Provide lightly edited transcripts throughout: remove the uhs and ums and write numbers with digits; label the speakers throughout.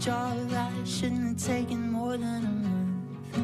Speaker 1: job that shouldn't have taken more than a month.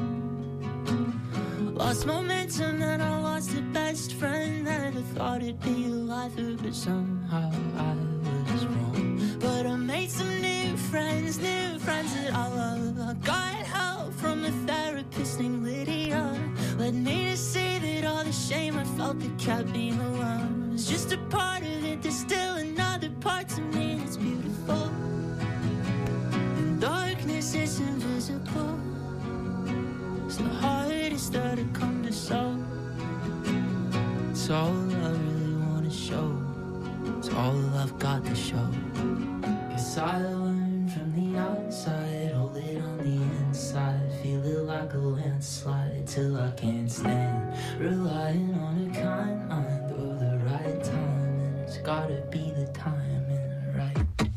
Speaker 1: Lost momentum and I lost a best friend. Never thought it'd be a lifer, but somehow I was wrong. But I made some new friends that I love. I got help from a therapist named Lydia. Led me to see that all the shame I felt that kept me alone was just a part of it. There's still another part to me that's beautiful. And darkness is invisible. It's the hardest that I come to solve. It's all I really want to show. It's all I've got to show. Guess I learned from the outside, hold it on the inside, feel it like a landslide till I can't stand. Relying on a kind mind or the right time, and it's gotta be the timing right.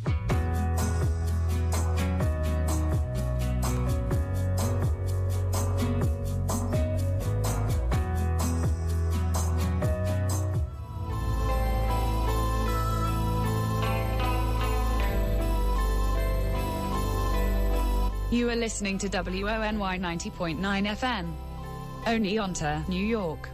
Speaker 2: You are listening to WONY 90.9 FM. Oneonta, New York.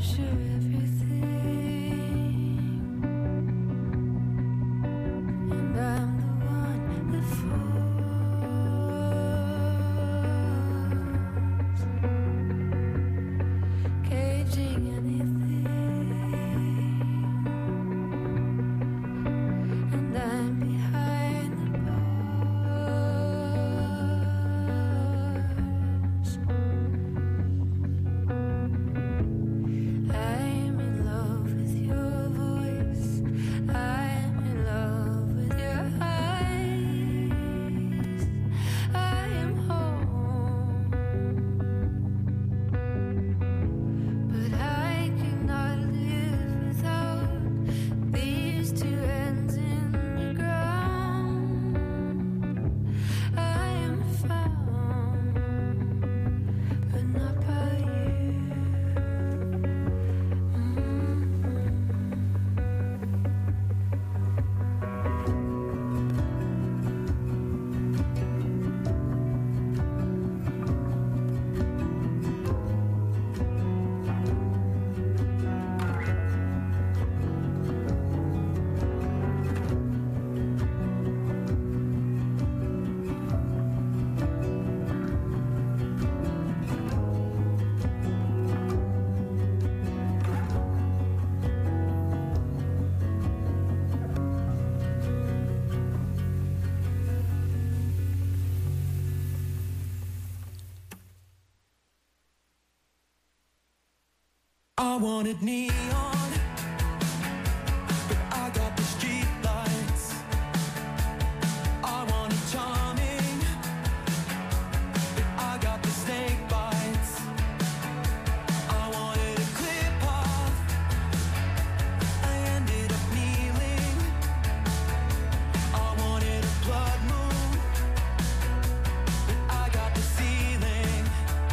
Speaker 1: I wanted neon, but I got the street lights. I wanted charming, but I got the snake bites. I wanted a clear path, I ended up kneeling. I wanted a blood moon, but I got the ceiling.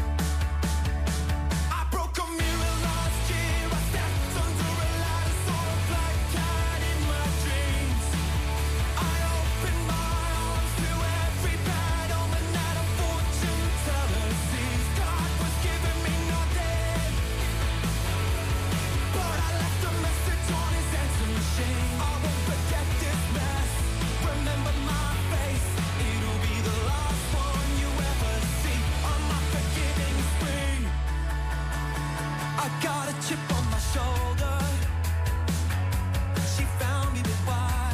Speaker 1: I broke a mirror last year, I stepped under a ladder, saw a black cat in my dreams. I opened my arms to every bad omen that a fortune teller sees. God was giving me nothing, but I left a message on his answer machine. I won't forget this mess, remember my face. It'll be the last one you ever see on my forgiving spring. I got a chip on my shoulder. She found me, but why?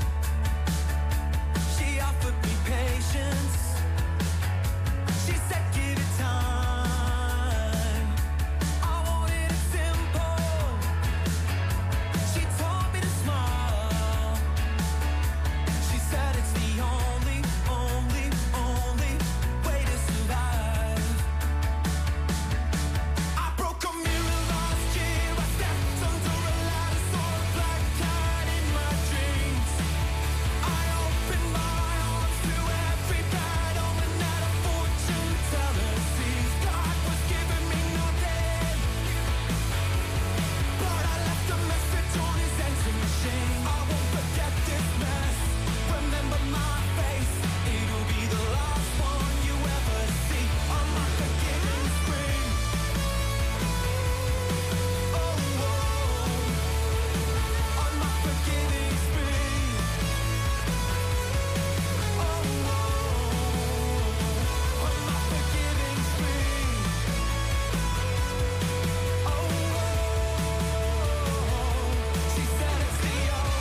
Speaker 1: She offered me patience. She said give it time. I wanted it simple. She told me to smile. She said it's the only way to survive. I broke a mirror last year, I stepped under a ladder, saw a black cat in my dreams. I opened my arms to every bad omen that a fortune teller sees. God was giving me nothing, but I left a message on his answer machine. I won't forget this mess, remember my face. It'll be the last one you ever see on my forgiving spring. Oh, on my forgiving spring. Oh, on my forgiving spring. Oh, she said it's the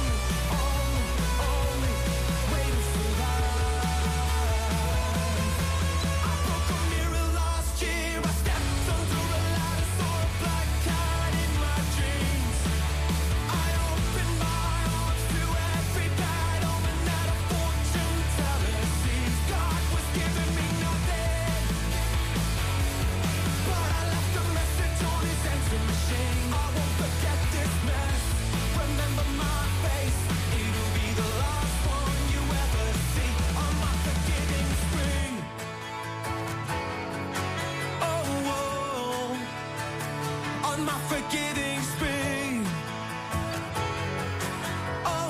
Speaker 1: only way to survive. I broke a mirror last year, I stepped under a ladder, saw a black cat in my dreams. I opened my arms to every bad omen that a fortune teller sees. God was giving me nothing, but I left a message on his answer machine. I won't forget this mess, remember my face. It'll be the last one you ever see on my forgiving spring. Oh, on my forgiving spring. Oh,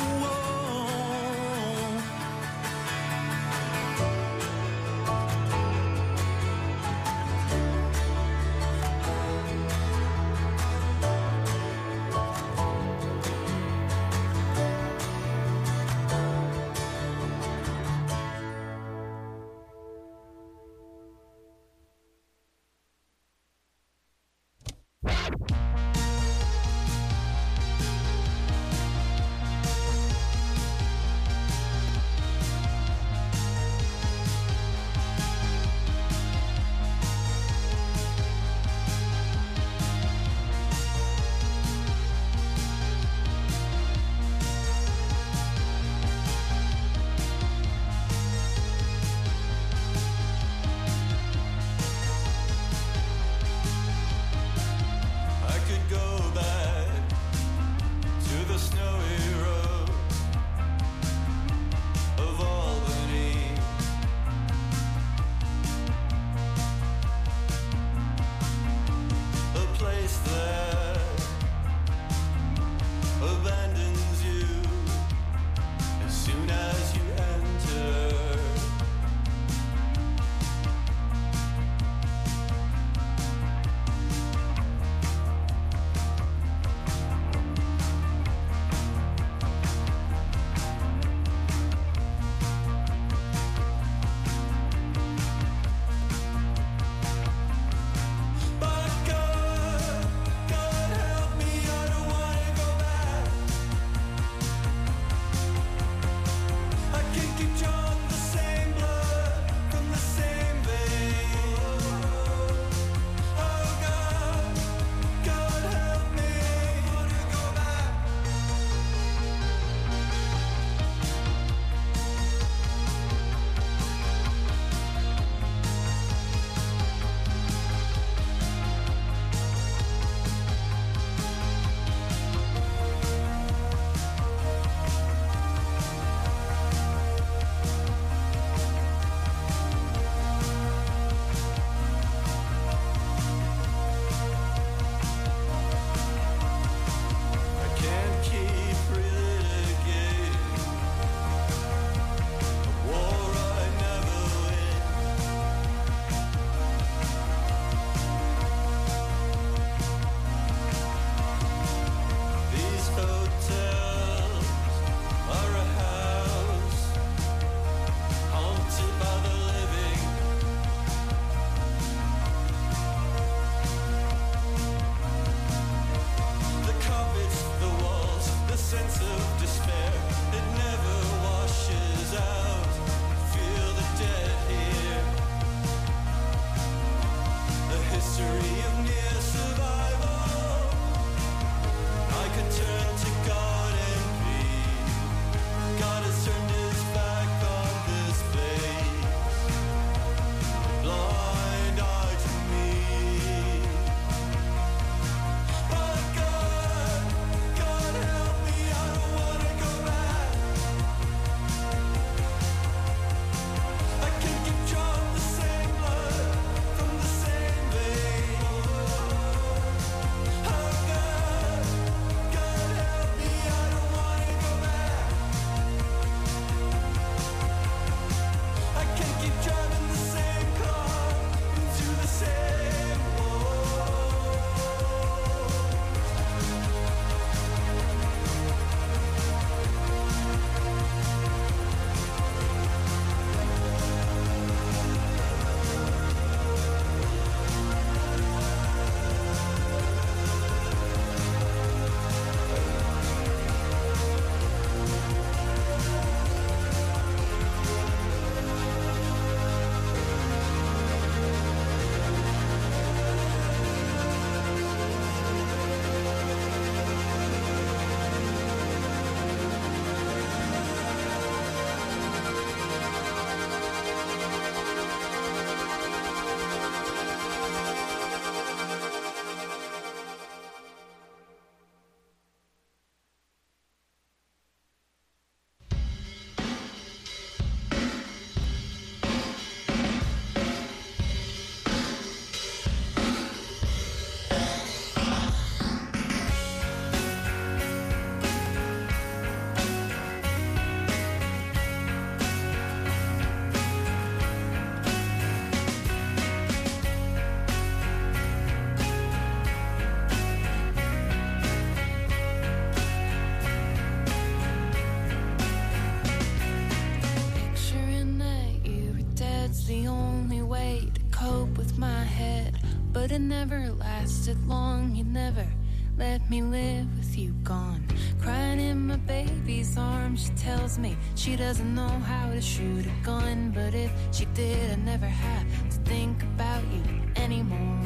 Speaker 1: But it never lasted long. You never let me live with you gone. Crying in my baby's arms, she tells me she doesn't know how to shoot a gun. But if she did, I never have to think about you anymore.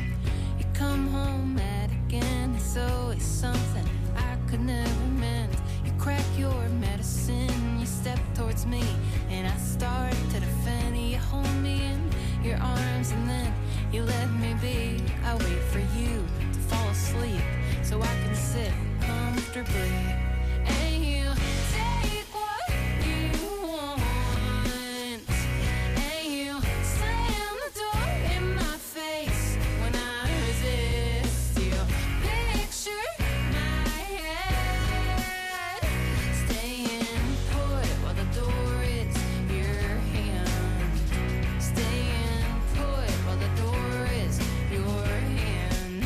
Speaker 1: You come home mad again, it's always something I could never mend. You crack your medicine, you step towards me, and I start to defend. You hold me in your arms and then you let me be. I wait for you to fall asleep so I can sit comfortably. And you take what you want, and you slam the door in my face when I resist. You picture my head staying put while the door is your hand. Staying put while the door is your hand.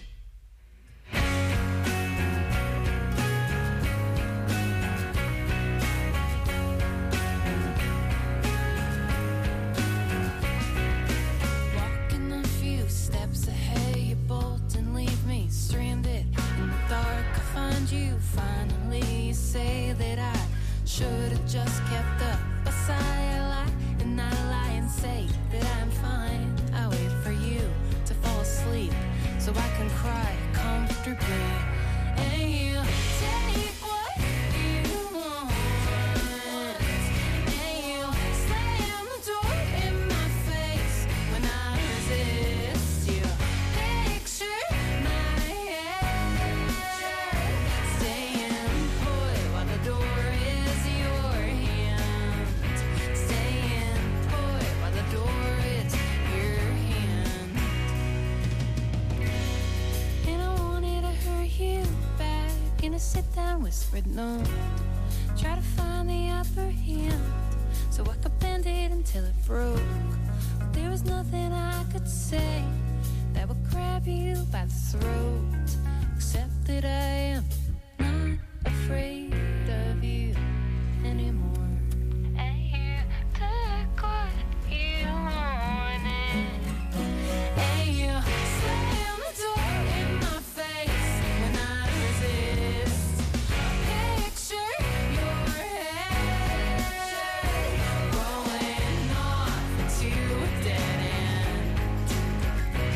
Speaker 1: Walking a few steps ahead, you bolt and leave me stranded in the dark. I find you finally. You say that I should have just kept up beside a lie, and I lie and say that I'm fine. I wait for you to fall asleep so I can cry comfortably. And you take what you want, and you slam the door in my face when I resist. You picture my head staying put while the door is your hand. Staying put while the door is your hand. And I wanted to hurry you back in a sit-down whispered note. Try to find the upper hand so I could bend it until it broke. But there was nothing I could say that would grab you by the throat, except that I am not afraid of you anymore. And you took what you wanted, and you slam the door in my face when I resist. Picture your head rolling off into a dead end.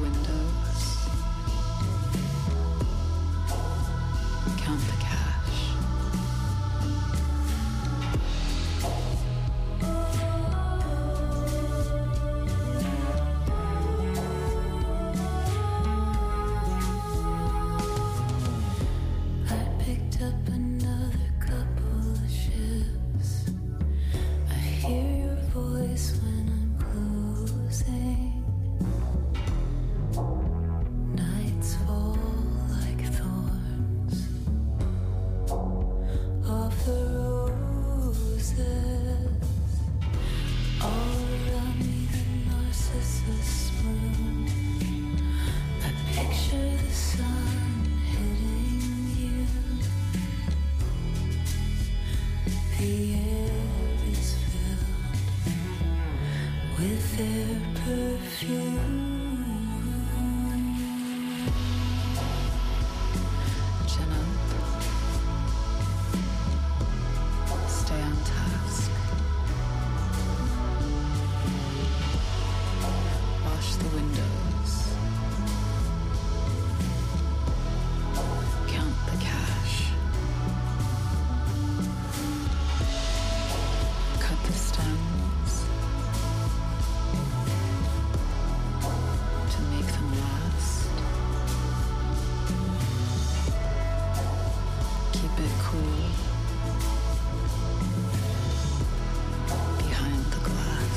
Speaker 3: windows. Count the cash.
Speaker 1: I picked up another couple of shifts. I hear your voice when I'm closing. Nights fall like thorns off the roses. All around me the narcissus bloom. I picture the sun hitting you. The air is filled with their perfume.
Speaker 3: Chin up. Stay on task. Wash the windows. Count the cash. Cut the stems to make them last. Keep it cool behind the glass.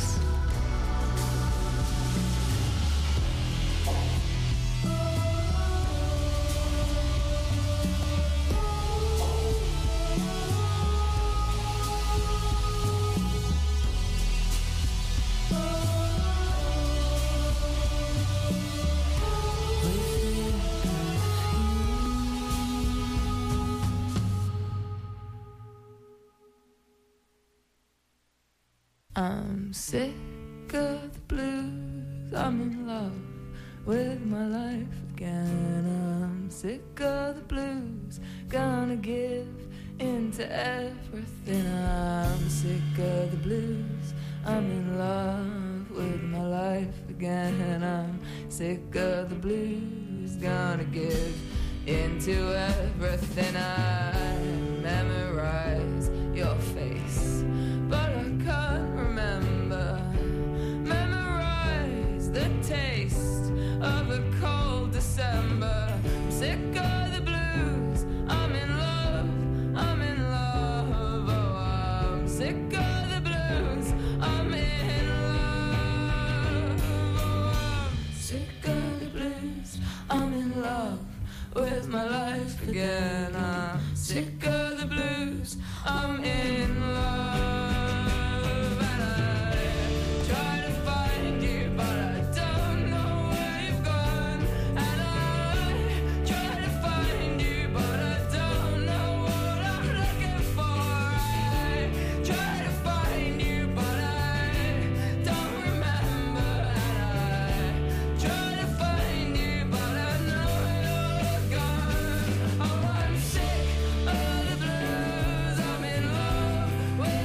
Speaker 1: I'm sick of the blues. I'm in love with my life again. I'm sick of the blues. Gonna give into everything. I'm sick of the blues. I'm in love with my life again. I'm sick of the blues. Gonna give into everything. I memorize your face, but I can't remember. Memorize the taste of a cold December. I'm sick of the blues. I'm in love. I'm in love. Oh, I'm sick of the blues. I'm in love. Oh, I'm sick of the blues. I'm in love with my life again. I'm sick of the blues. I'm in love. And I try to find you, but I don't know where you've gone. And I try to find you, but I don't know what I'm looking for. I try to find you, but I don't remember. And I try to find you, but I know you're gone. Oh, I'm sick of the blues. I'm in love with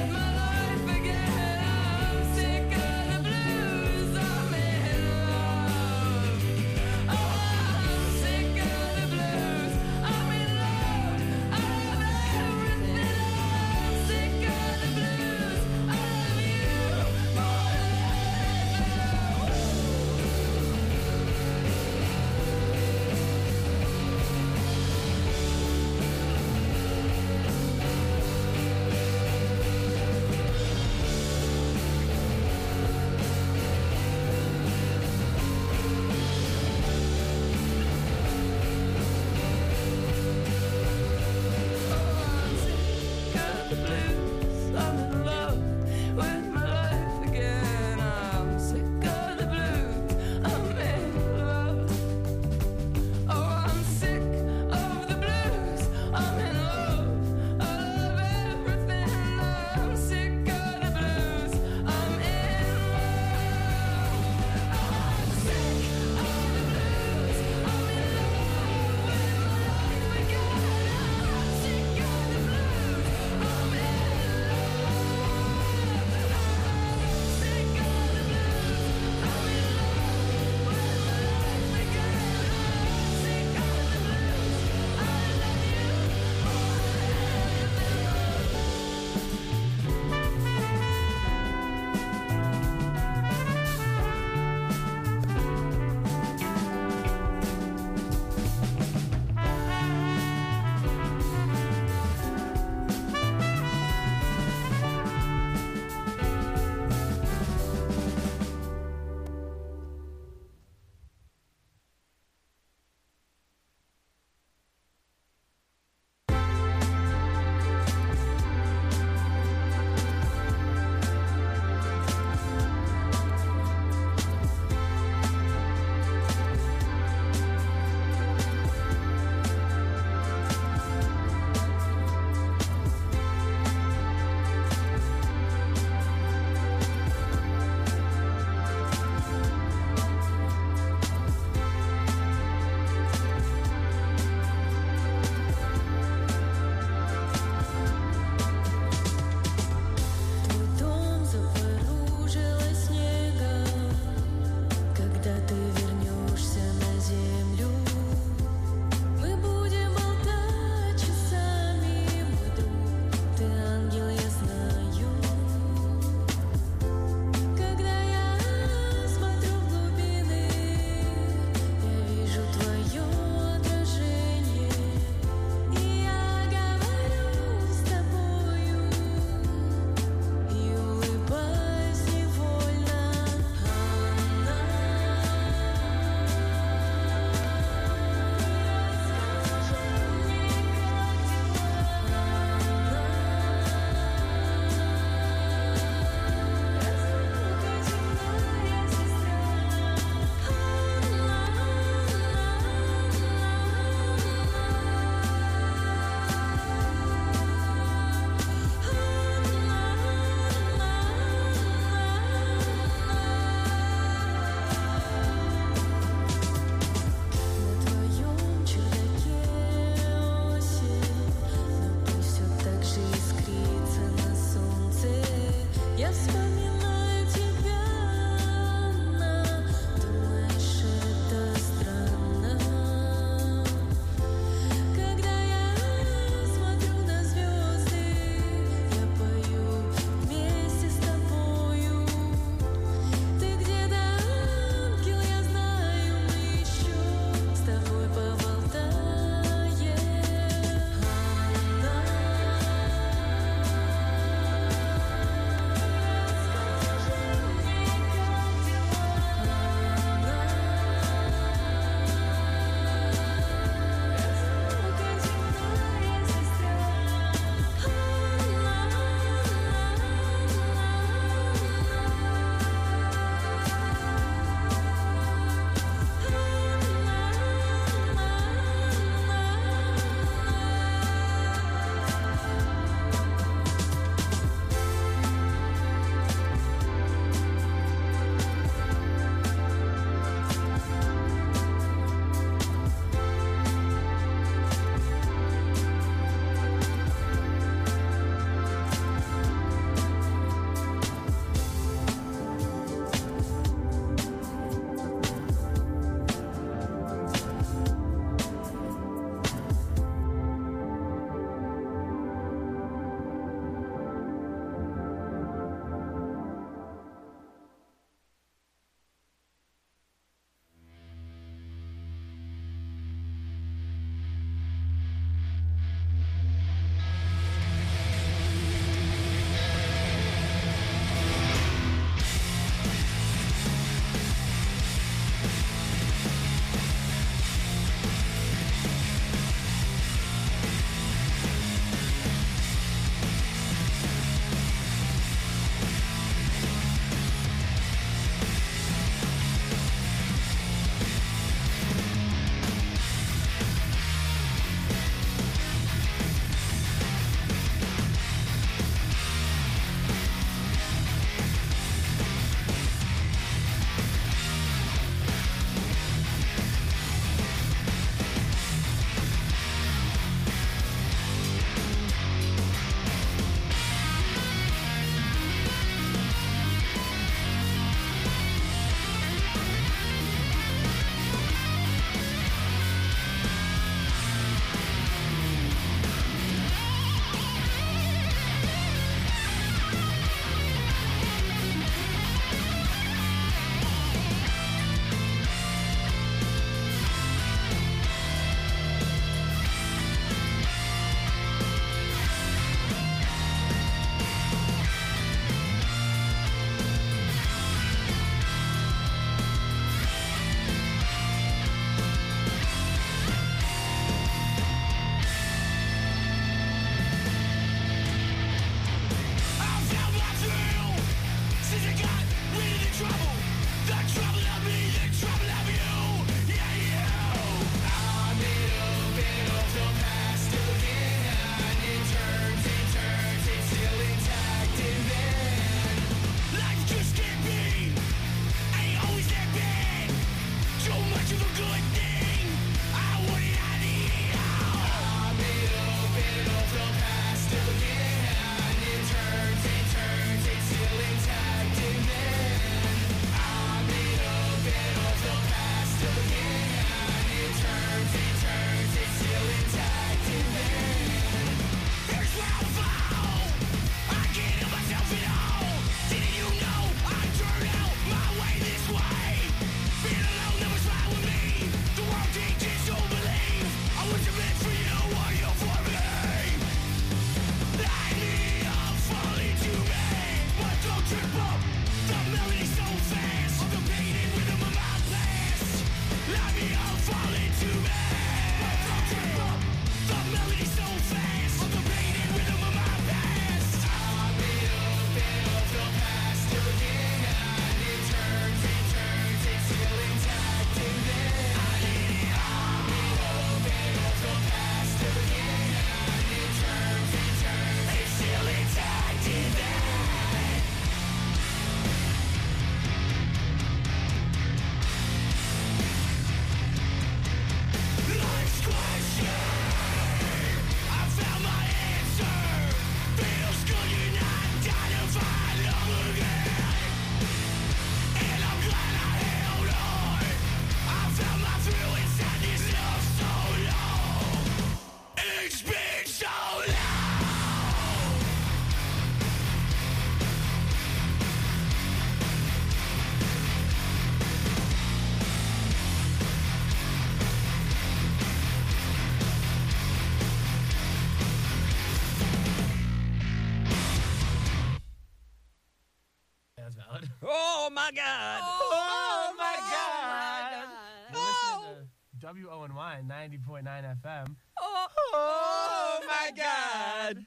Speaker 4: my God.
Speaker 5: Oh, my God. You're listening to WONY 90.9 FM.
Speaker 4: Oh, my God.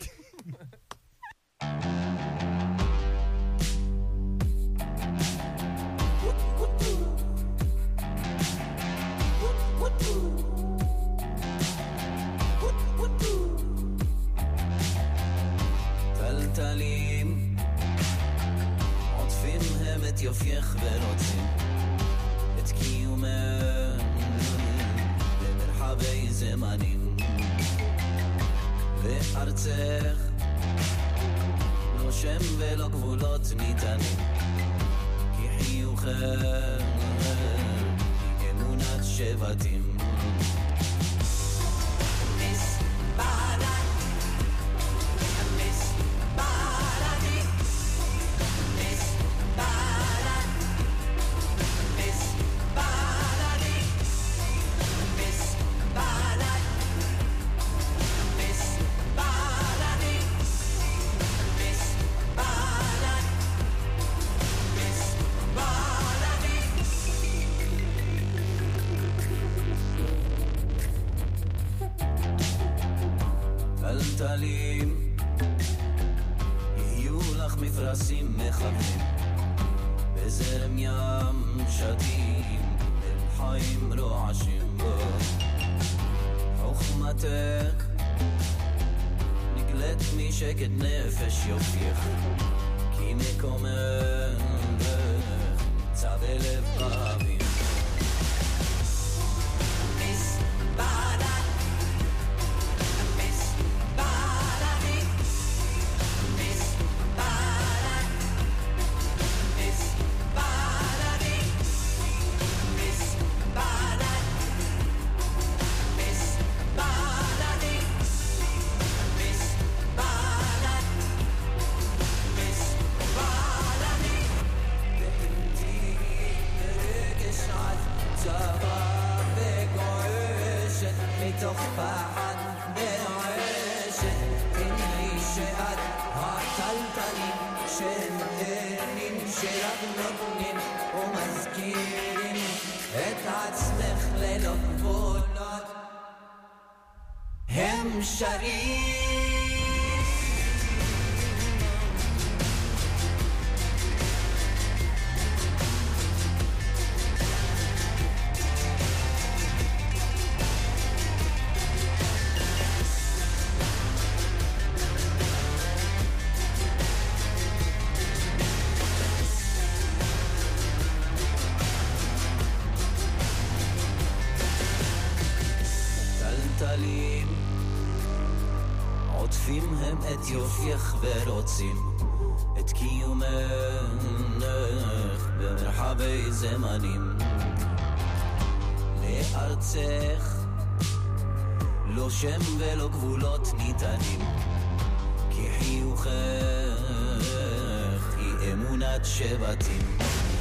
Speaker 6: טלטלים עוטפים הם את יופייך ורוצים את קיומם במרחבי זמנים וארצך לא שם ולא גבולות ניתנים כי חיוכך היא אמונת שבטים טלטלים יהיו לך מפרשים מכוונים בזרם ים שתים אל חיים רועשים בו חוכמתך נגלית משקט נפש יופייך כי מקומך נמצא בלב רבים מתוך פחד ורועשת תנעי שאת הטלטלים שנהנים שרק נותנים ומזכירים את עצמך ללא גבולות הם שרים עוטפים הם את יופייך ורוצים את קיומך במרחבי זמנים לארצך לא שם ולא גבולות ניתנים כי חיוכך היא אמונת שבטים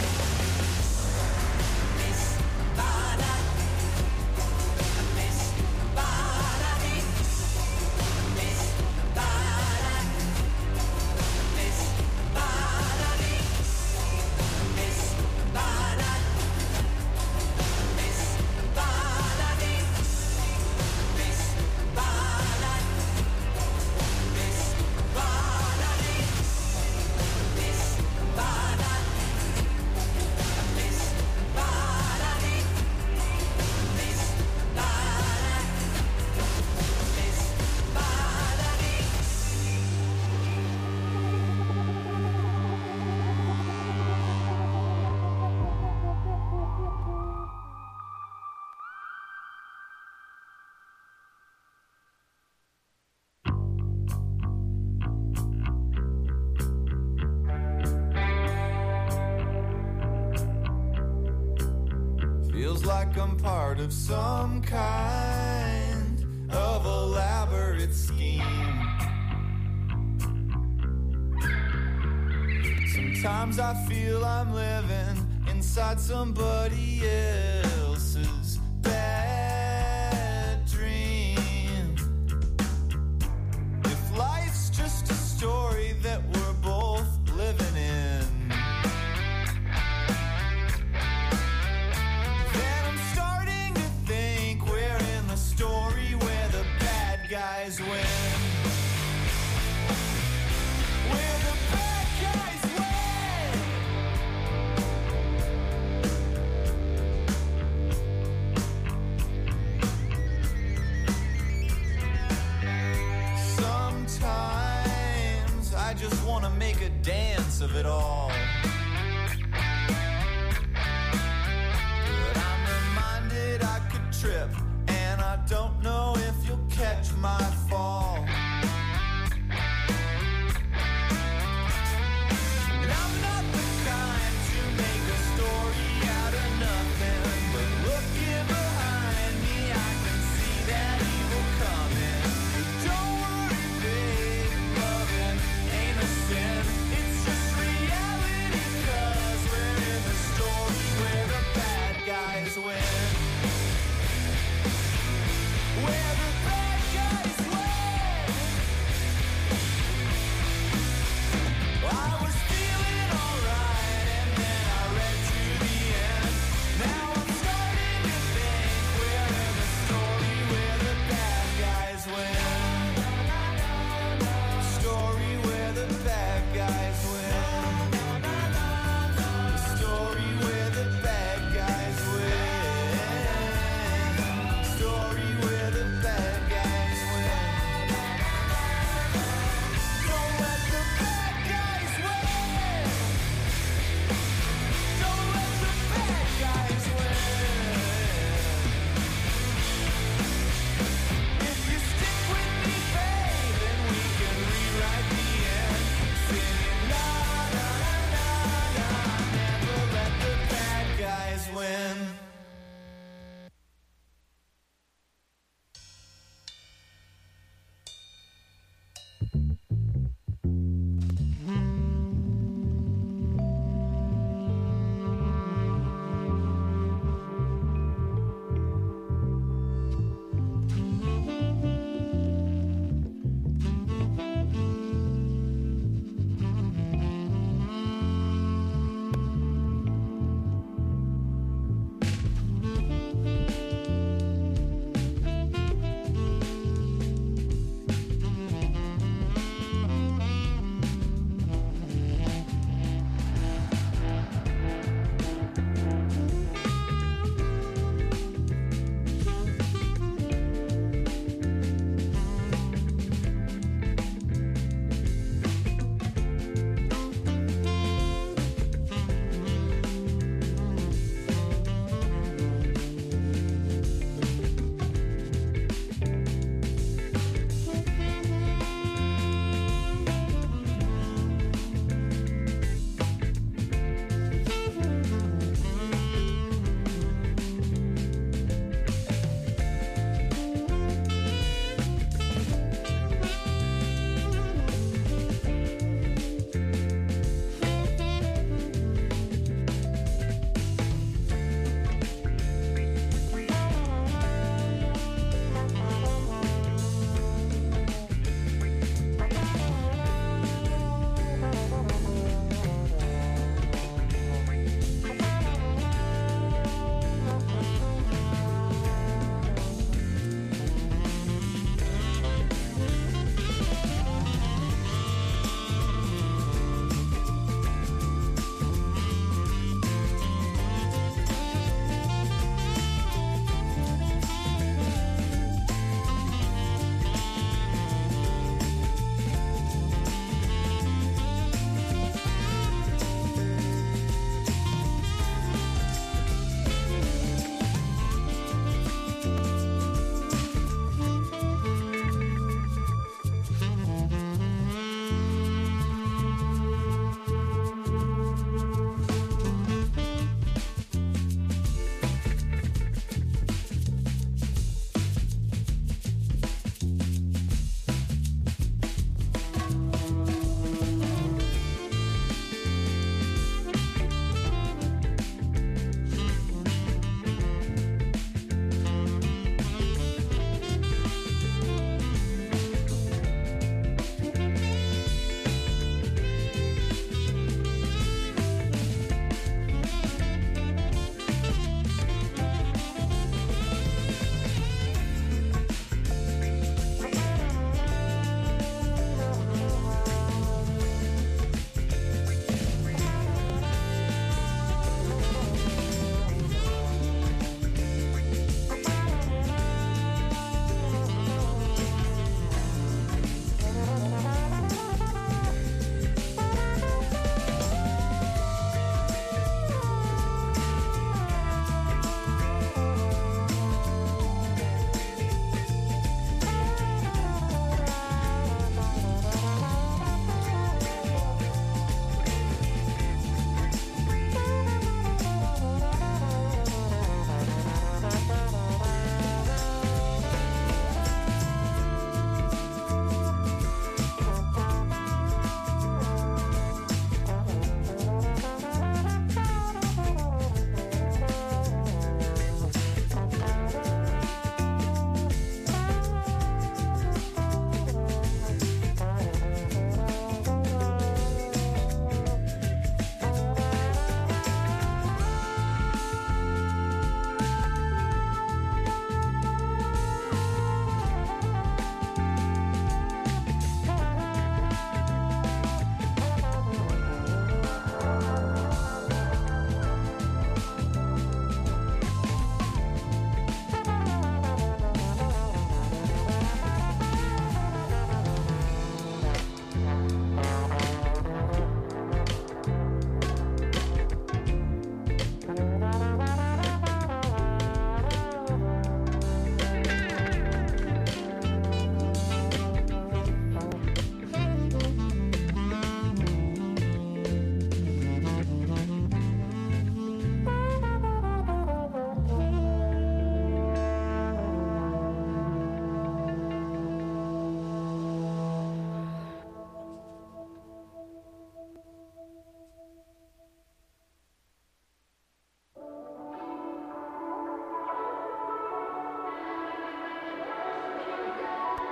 Speaker 7: Like I'm part of some kind of elaborate scheme. Sometimes I feel I'm living inside somebody else's bad dream. If life's just a story that we're both living in, guys win. Where the bad guys win. Sometimes I just want to make a dance of it all. But I'm reminded I could trip, and I don't know if you'll catch my fall. And I'm not the kind to make a story out of nothing, but looking behind me I can see that evil coming. But don't worry, babe, loving ain't a sin. It's just reality, 'cause we're in the story where the bad guys win. Where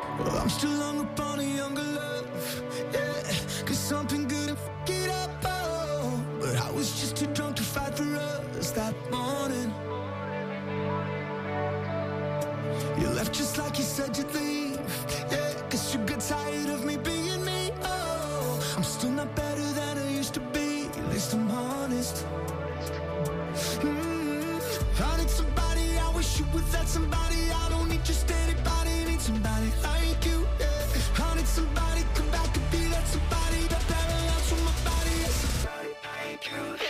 Speaker 8: Well, I'm still hung upon a younger love, yeah. Cause something good and fuck it up, oh. But I was just too drunk to fight for us that morning. You left just like you said you'd leave, yeah. Cause you got tired of me being me, oh. I'm still not better than I used to be, at least I'm honest. I need somebody, I wish you were that somebody. I don't need just anybody, need somebody like you, yeah. I need somebody, come back and be that somebody that parallels with my body, yeah. Somebody like you, yeah.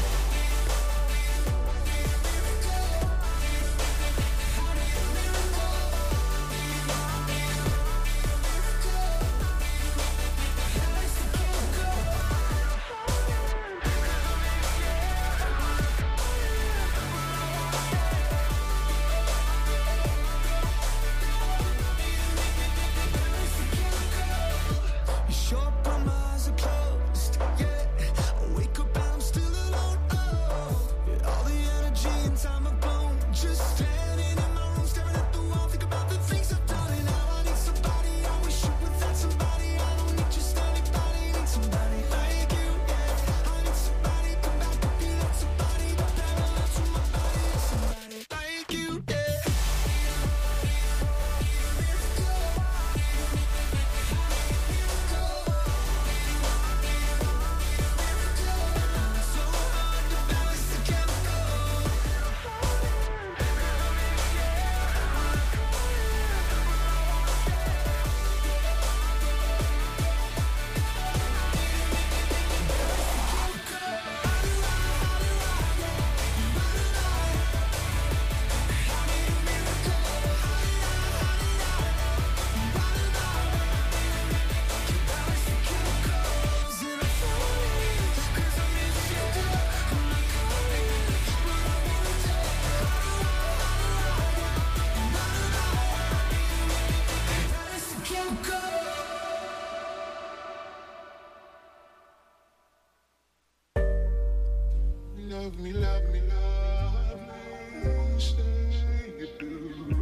Speaker 8: Love me, love me, love me, say you do.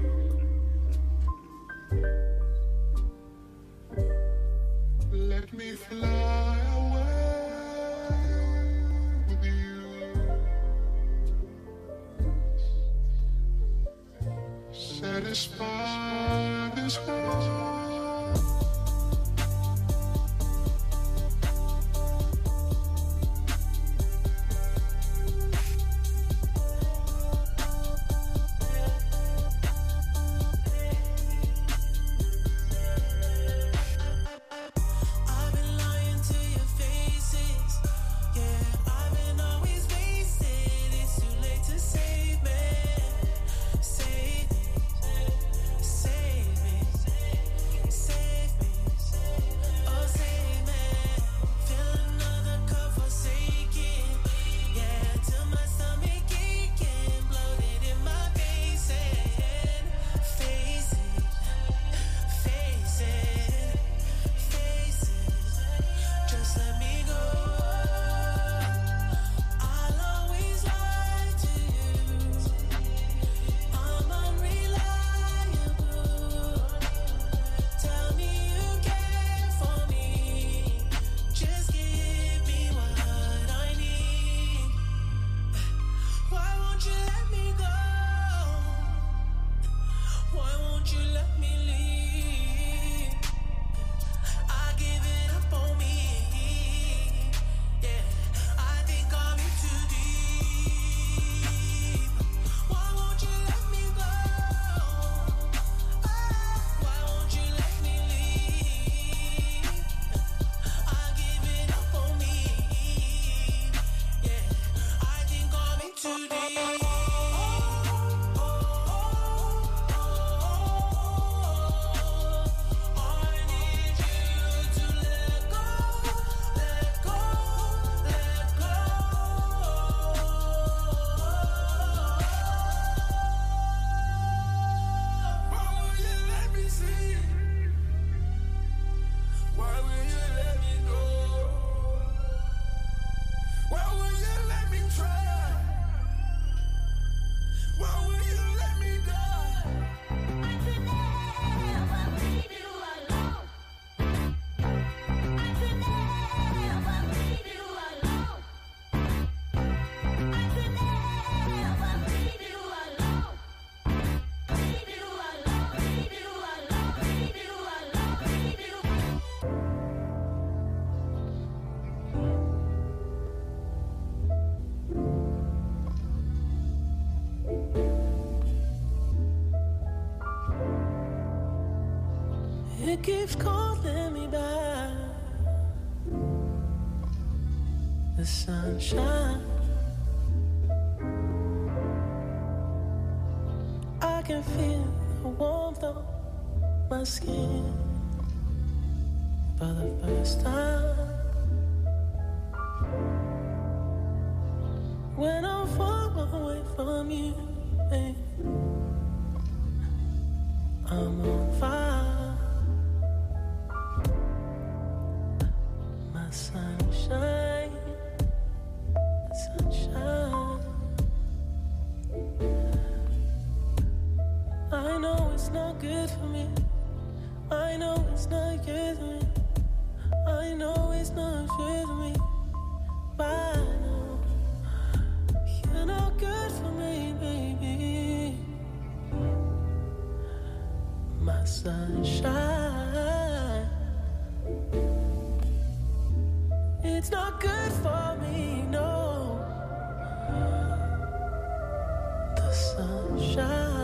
Speaker 8: Let me fly away with you. Satisfy this heart.
Speaker 1: It keeps calling me back. The sunshine, I can feel the warmth on my skin for the first time. When I'm far away from you, babe, I'm on fire. My sunshine, sunshine. I know it's not good for me. I know it's not good for me. I know it's not good for me. But I know you're not good for me, baby. My sunshine. It's not good for me, no. The sunshine.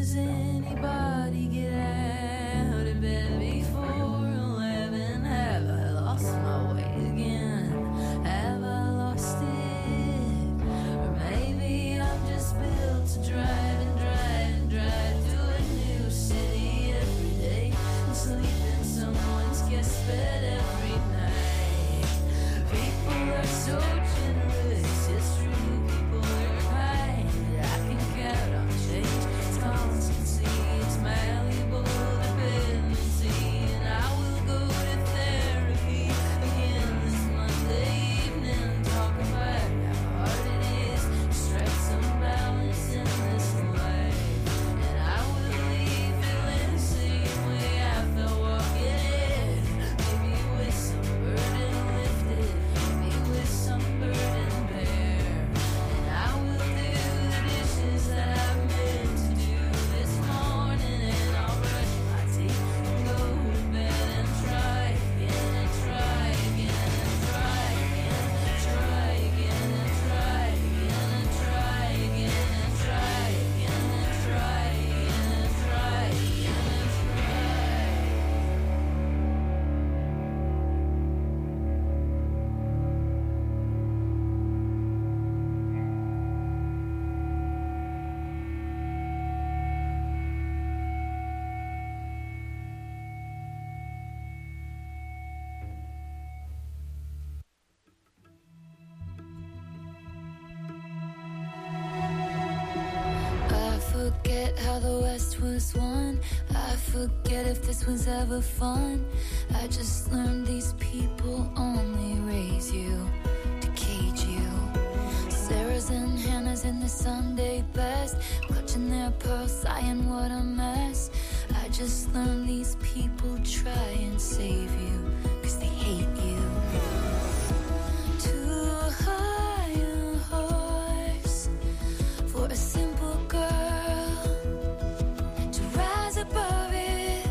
Speaker 1: Does anybody get out of bed before 11? Have I lost my way again? Have I lost it? Or maybe I'm just built to drive and drive and drive to a new city every day and sleep in someone's guest bed every night. People are so generous, it's true. People are kind. I can count on change. It's constancy, it's malleable dependency, and I will go to therapy again this Monday evening. Talk about how hard it is to strike some balance in this life, and I will leave feeling the same way I felt walking in. Maybe with some burden lifted, maybe with some burden bare, and I will do the dishes that I've meant to do this morning, and I'll brush my teeth and go to bed and try again and try again and try again and try again and try again and try again and try again and try again and try again and try. I forget how the West was won. I forget if this was ever fun. I just learned these people only raise you to cage you. Sarah's and Hannah's in the Sunday best, clutching their pearls, sighing what a mess. I just learned these people try and save you, 'cause they hate you. Too high a horse for a simple girl to rise above it.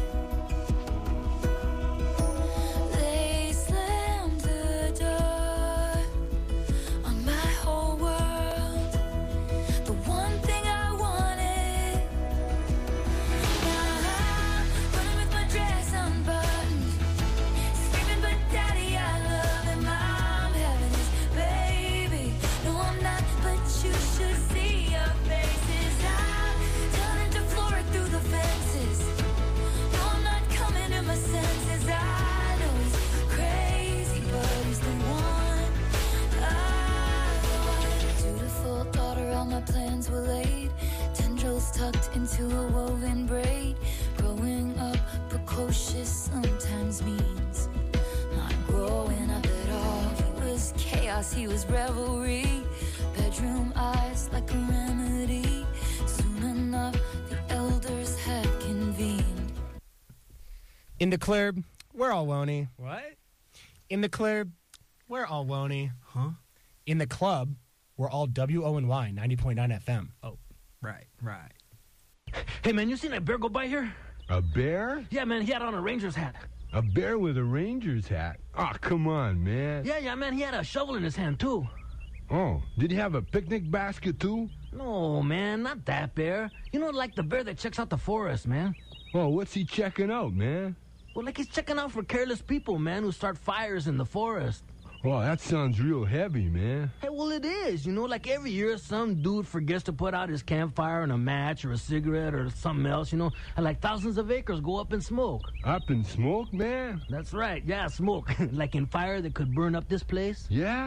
Speaker 1: They slammed the door on my whole world, the one thing I wanted. Now I'm running with my dress unbuttoned, screaming, but daddy, I love him. I'm having his baby. No, I'm not, but you should see your faces. I'm turning to Flora through the fences. No, I'm not coming to my senses. I know he's crazy, but he's the one I want. Dutiful daughter, all my plans were laid. Tendrils tucked into a woven braid. Growing up precocious sometimes means not growing up at all. He was chaos, he was revelry. Bedroom eyes like a remedy. Soon enough, the elders had convened.
Speaker 5: In the club, we're all wony.
Speaker 4: What?
Speaker 5: In the club, we're all wony.
Speaker 4: Huh?
Speaker 5: In the club, we're all WONY 90.9 FM.
Speaker 4: Oh, right.
Speaker 9: Hey, man, you seen that bear go by here?
Speaker 10: A bear?
Speaker 9: Yeah, man, he had on a Ranger's hat.
Speaker 10: A bear with a Ranger's hat? Oh, come on, man.
Speaker 9: Yeah, man, he had a shovel in his hand, too.
Speaker 10: Oh, did he have a picnic basket, too?
Speaker 9: No, man, not that bear. You know, like the bear that checks out the forest, man.
Speaker 10: Oh, what's he checking out, man?
Speaker 9: Well, like he's checking out for careless people, man, who start fires in the forest.
Speaker 10: Oh, that sounds real heavy, man.
Speaker 9: Hey, well, it is. You know, like every year some dude forgets to put out his campfire and a match or a cigarette or something else, you know, and like thousands of acres go up in smoke.
Speaker 10: Up in smoke, man?
Speaker 9: That's right. Yeah, smoke. Like in fire that could burn up this place.
Speaker 10: Yeah?